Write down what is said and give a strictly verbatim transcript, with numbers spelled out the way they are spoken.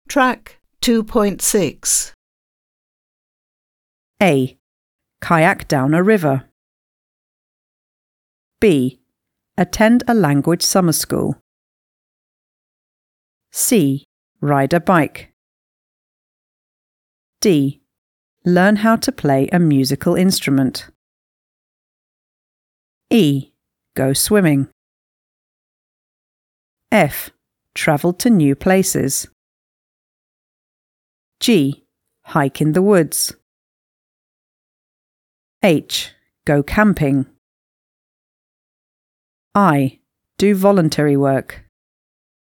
Track two point six. A. Kayak down a river. B. Attend a language summer school. C. Ride a bike. D. Learn how to play a musical instrument. E. Go swimming. F. Travel to new places. G. Hike in the woods. H. Go camping. I. Do voluntary work.